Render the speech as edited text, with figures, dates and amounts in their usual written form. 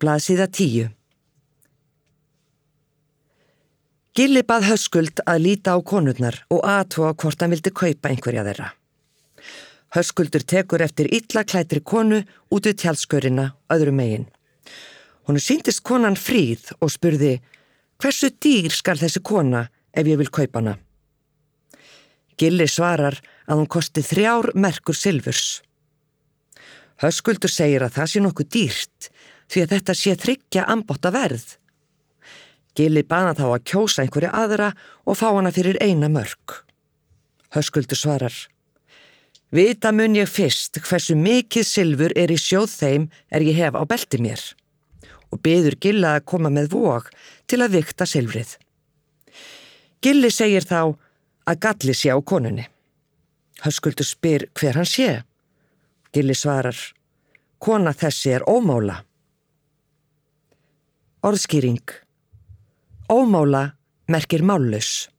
Blaðsíða 10. Gilli bað Höskuld að líta á konurnar og athuga hvort hann vildi kaupa einhverja þeirra. Höskuldur tekur eftir illa klæddri konu út við tjaldskörina öðrum megin. Honum sýndist konan fríð og spurði: hversu dýr skal þessi kona ef ég vil kaupa hana? Gilli svarar að hún kosti 3 merkur silfurs. Höskuldur segir að það sé nokkuð dýrt því að þetta sé 3 ambátta verð. Gilli bað hann þá að kjósa einhverja aðra og fá hana fyrir 1 mörk. Höskuldur svarar: vita mun ég fyrst hversu mikið silfur í sjóð þeim ég hef á belti mér, og biður Gilla að koma með vog til að vigta silfrið. Gilli segir þá að galli sé á konunni. Höskuldur spyr hver hann sé. Gilli svarar: kona þessi ómála. Orðskýring: ómála merkir mállaus.